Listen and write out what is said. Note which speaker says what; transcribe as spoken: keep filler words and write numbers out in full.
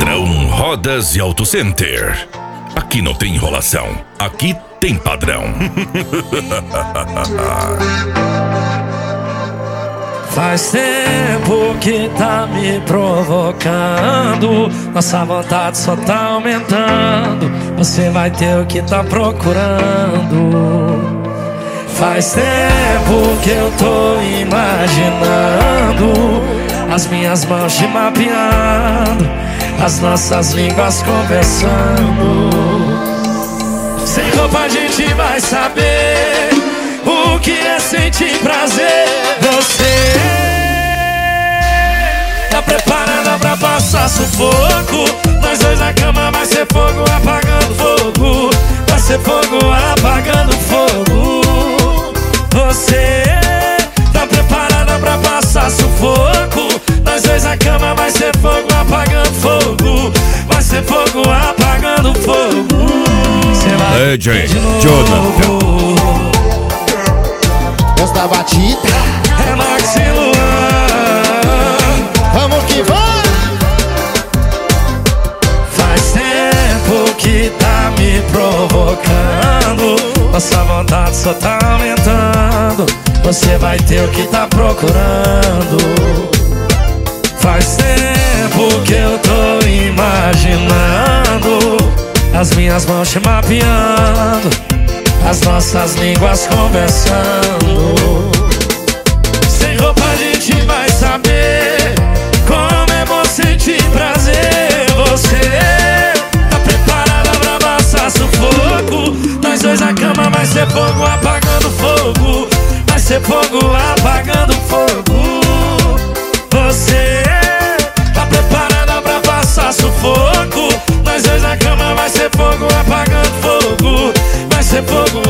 Speaker 1: Padrão Rodas e Auto Center. Aqui não tem enrolação, aqui tem padrão.
Speaker 2: Faz tempo que tá me provocando, nossa vontade só tá aumentando. Você vai ter o que tá procurando. Faz tempo que eu tô imaginando as minhas mãos te mapeando, as nossas línguas conversando. Sem roupa a gente vai saber o que é sentir prazer. Você tá preparada pra passar sufoco? Nós dois na cama vai ser fogo apagando fogo. Vai ser fogo apagando fogo. Você tá preparada pra passar sufoco? Nós dois na cama vai ser fogo apagando fogo. Vai ser fogo apagando fogo. Cê vai
Speaker 1: é, Jay, Jonathan.
Speaker 3: Esta batida
Speaker 2: é Max e Luan.
Speaker 3: Vamos que vamos!
Speaker 2: Faz tempo que tá me provocando, nossa vontade só tá aumentando. Você vai ter o que tá procurando. Faz tempo que eu tô imaginando as minhas mãos te mapeando, as nossas línguas conversando. Sem roupa a gente vai saber como é bom sentir prazer. Você tá preparada pra passar sufoco? Nós dois na cama vai ser fogo apagando fogo. Vai ser fogo apagando fogo. Você tá preparada pra passar sufoco? Nós dois na cama vai ser fogo apagando fogo. Vai ser fogo